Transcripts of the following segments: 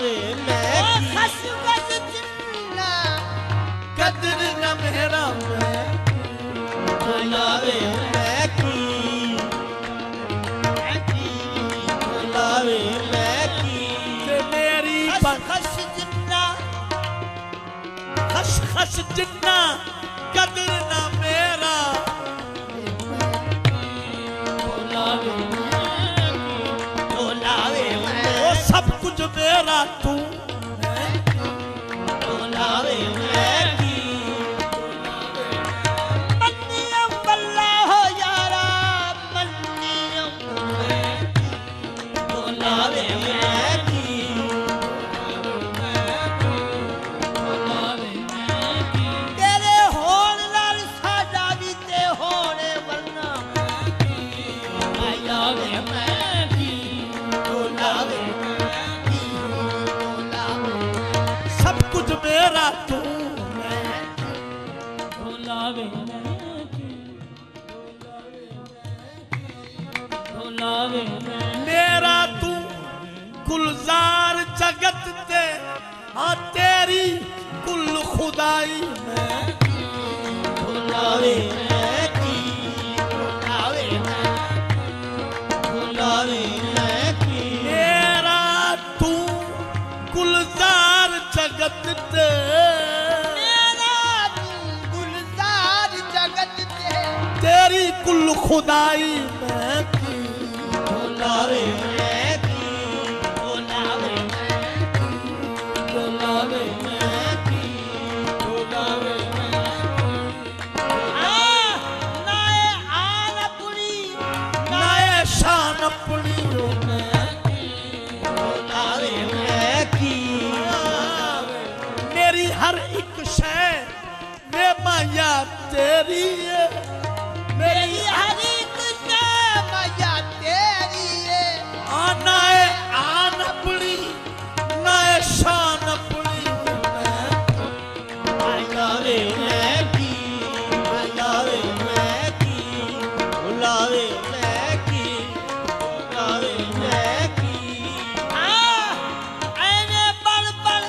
लावे मैं खसखस जिन्ना कदर न मेरा मैं लावे मैं की लावे मैं की मेरी खस जिन्ना खस जिन्ना कदर न मेरा लावे वो सब कुछ मेरा तू लावे मैं की मन्नियम बल्ला हो यारा मन्नियम लावे मैं की तेरे होण नाल साडा भी ते होणे वरना लावे मैं की लावे सब कुछ मेरा तू लावे मेरा तू गुलजार जगत ते हाँ तेरी कुल खुदाई में लावे मैं की लावे मैं की मेरा तू गुलजार जगत ते मेरा तू गुलजार जगत ते तेरी कुल खुदाई में की लावे मैं की लावे मैं की लावे नाए आन अपनी नाए शान अपनी लावे मैं की मेरी हर एक शय वे माया तेरी है मेरी हर एक शय माया तेरी है नाए आन अपनी नाए शान अपनी लावे मैं की लावे मैं की लावे मैं की लावे मैं की ऐने बड़ बड़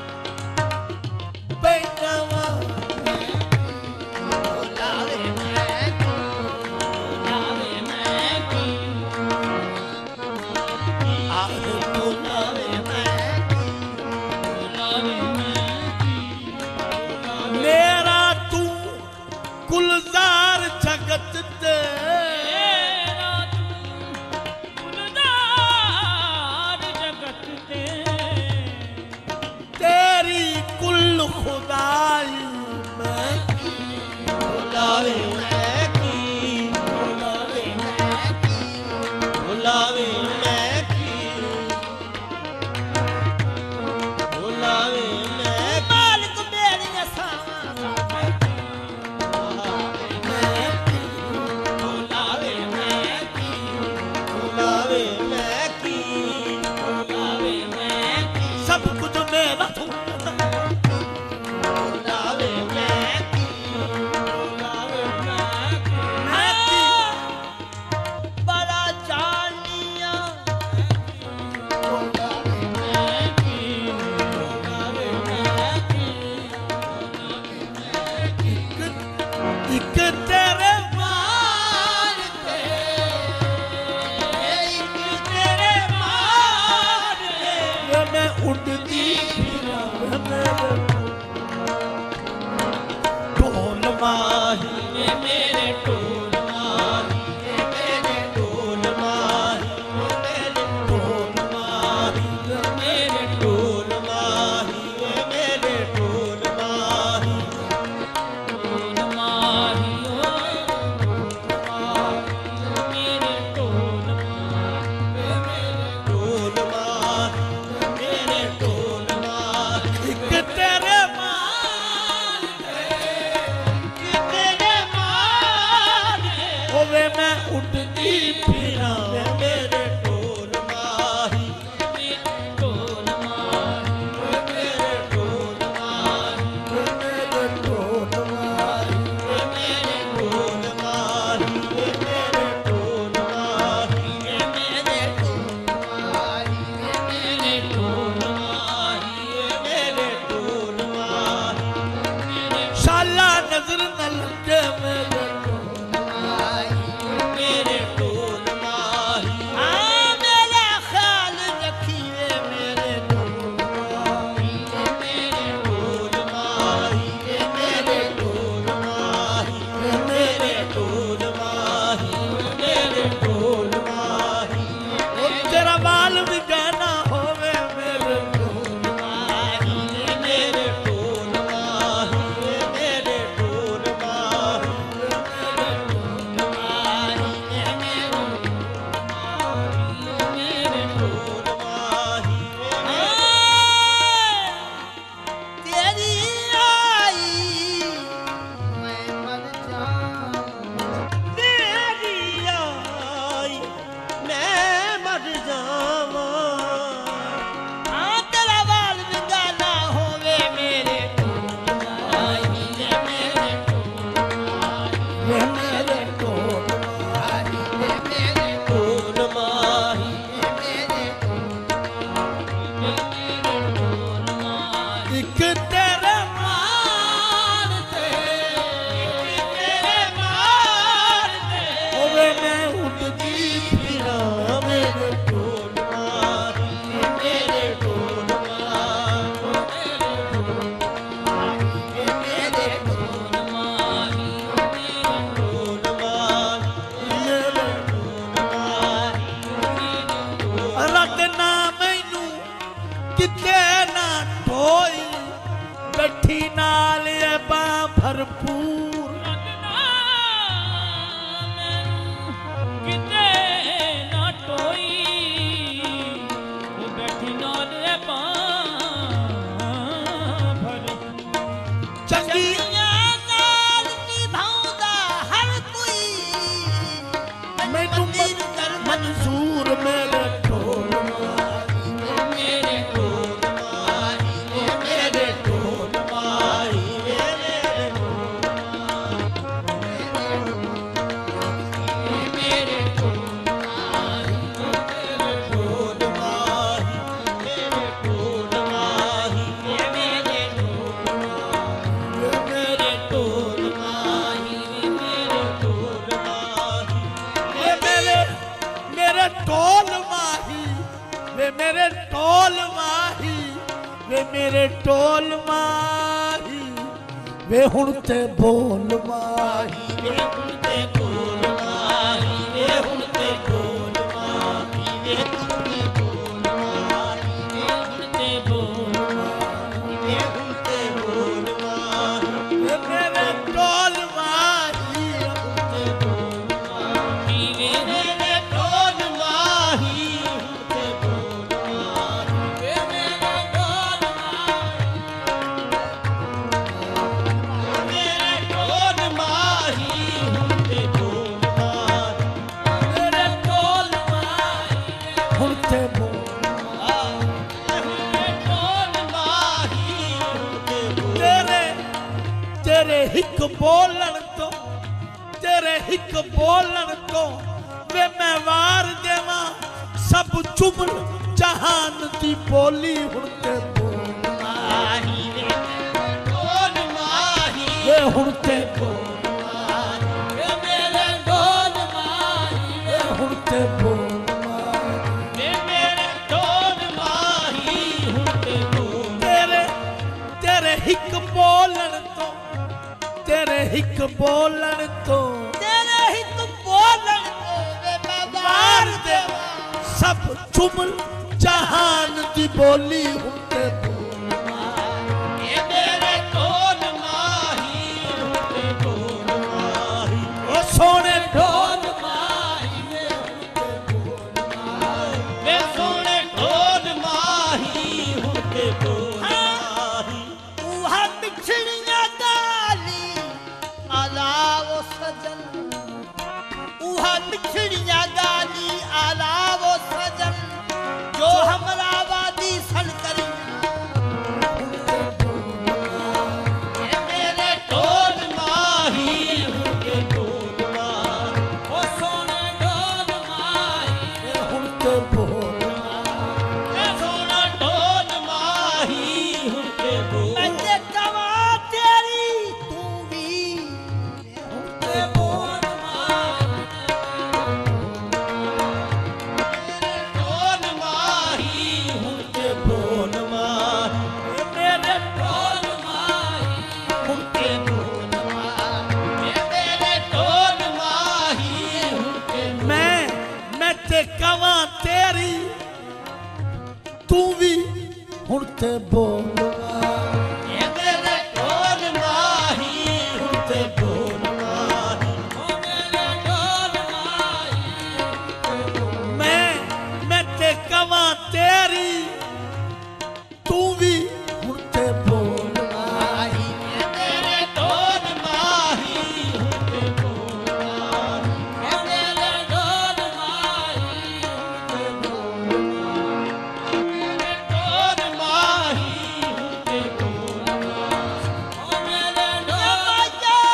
बैठवा लावे मैं की लावे मैं की लावे मैं की लावे मैं की मेरा तू गुलजार जगत ते तेरी कुल खुदाई में लावे मैं की लावे मैं की लावे मैं की लावे मैं मालिक मेरी लावे मैं की लावे मैं की लावे मैं की सब कुछ मेरा तू लावे मैं की लावे मैं की बड़ा जानिया लावे मैं की लावे मैं की एक तेरे मार ते एक तेरे मार ते मैं उड़ती किते ना ढोई बैठी नाल बा भरपूर किते ना टोई बैठी नाल बा चंगी मैनू मंजूर मेरे ढोल मेरे ढोल माही मेरे ढोल माही मेरे ढोल मेरे ढोल माही मेरे ढोल माही मेरे ढोल माही मेरे ढोल मेरे ढोल माही मेरे ढोल माही मेरे ढोल माही वे मेरे ढोल माही वे मेरे ढोल माही वे हुण ते बोल माही वे हुण ते बोल माही वे हुण ते बोल माही वे हुण ते बोल माही वे हुण ते बोल माही वे हुण ते बोल माही वे मेरे ढोल माही ते बोल माही वे मेरे ढोल माही ते बोल माही वे मेरे ढोल माही मेरे ढोल माही ते बोल माही मेरे ढोल माही हुण ते बोल मेरे ढोल माही ते बोल तेरे हिक बोलन तो तेरे हिक बोलन तो वे मैं वार देवा सब जुमल जहान दी बोली हुण ते बोल माही वे मेरे ढोल माही वे हुण ते बोल माही वे मेरे ढोल माही वे हुण ते बोल वे मेरे ढोल माही हुण ते बोल तेरे हिक बोलन तो तेरे हिक बोलन तो तेरे हित बोलन को वे मैं वार देवा सब जुमल जहान दी बोली हुण ते बोल ये मेरे ढोल माही हुण ते बोल माही ओ सोने ढोल माही वे हुण ते बोल माही वे सोने ढोल माही हुण ते बोल माही उहा बिछड़ियां गाली अलावो सजन उहा बिछड़ियां गाली अलावो सजन जो हमरा वादी सन करी ये मेरे ढोल माही हुण ते बोल माही ओ सोने ढोल माही हुण ते बोल ए सोना ढोल माही हुण ते बोल मैं ते कवा तेरी तू भी हुण ते बोल माही मेरे ढोल माही हुण ते बोल माही मेरे ढोल माही हुण ते बोल माही मेरे ढोल माही हुण ते मैं ते कवा तेरी तू भी हुण ते बोल ये मेरे ढोल माही हुण ते बोल माही ओ मेरे ढोल माही मैं ते कवा तेरी तू भी हुण ते बोल माही ये मेरे ढोल माही हुण ते बोल माही ये मेरे ढोल माही हुण ते बोल माही मेरे ढोल माही हुण ते बोल माही ओ मेरे ढोल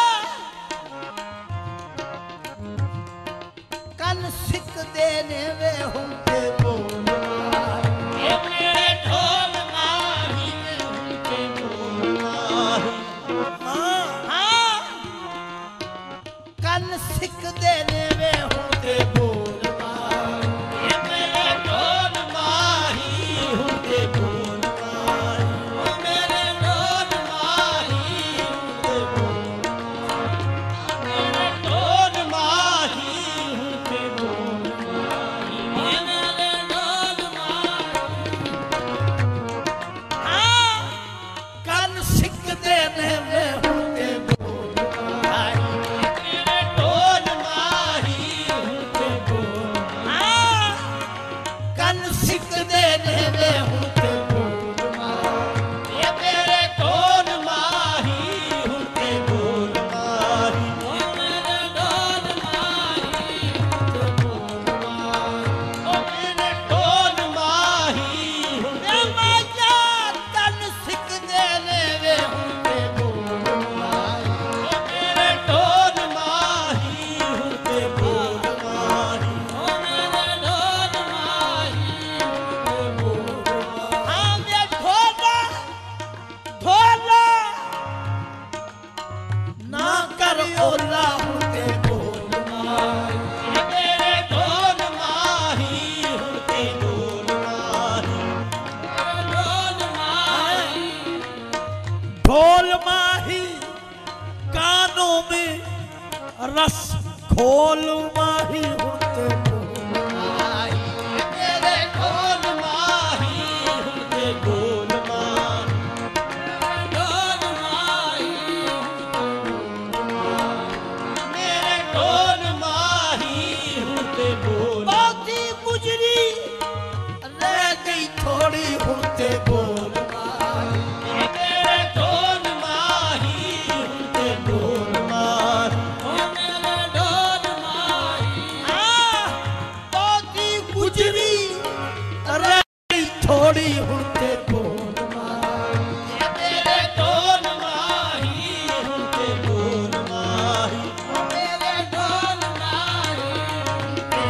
कल सिक देने वे हुण ते बोल माही ये मेरे ढोल माही ढोल माही हुते ਮਾਹੀ ਤੇਰੇ ਢੋਲ ਮਾਹੀ ਹੁੰਦੇ ਢੋਲ ਮਾਹੀ ਢੋਲ ਮਾਹੀ ਮੇਰੇ ਢੋਲ ਮਾਹੀ ਹੁੰਦੇ ਢੋਲ ਬਹੁਤੀ ਗੁਜਰੀ ਰਹਿ ਗਈ ਥੋੜੀ ਹੁਤੇ ਬੋਲ ਤੇਰੇ ਢੋਲ ਮਾਹੀ ਹੁੰਦੇ ਢੋਲ ਮਾਹੀ ਮੇਰੇ ਢੋਲ ਮਾਹੀ ਬਹੁਤੀ ਗੁਜਰੀ ਰਹਿ ਗਈ ਥੋੜੀ ਹੁਤੇ ਬੋਲ ਤੇਰੇ ਢੋਲ ਮਾਹੀ ਹੁੰਦੇ ਢੋਲ ਮਾਹੀ ਮੇਰੇ ਢੋਲ ਮਾਹੀ ਹੁੰਦੇ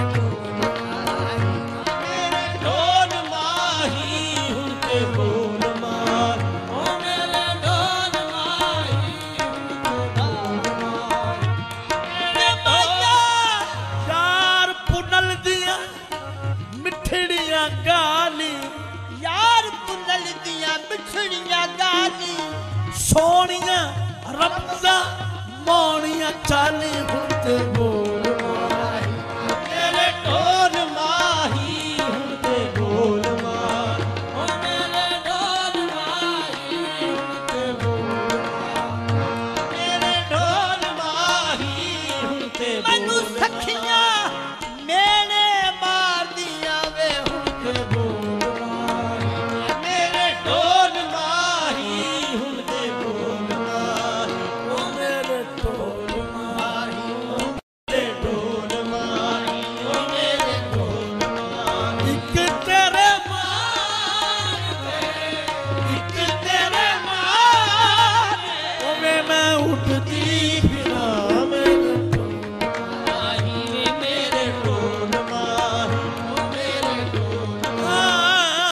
ਢੋਲ ਮਾਹੀ ਹੁੰਦੇ ਢੋਲ ਮਾਹੀ ਓ ਮੇਰੇ ਢੋਲ ਮਾਹੀ ਹੁੰਦੇ ਢੋਲ ਯਾਰ ਪੁਨਲ ਦੀਆਂ ਮਿੱਠੜੀਆਂ ਗਾਲੀ ਯਾਰ ਪੁਨਲ ਦੀਆਂ ਮਿੱਠੜੀਆਂ ਗਾਲੀ ਸੋਹਣੀਆਂ ਰਮਜ਼ਾਂ ਮੋਹਣੀਆਂ ਚਾਲੀ ਹੁੰਦੇ ਬੋਲ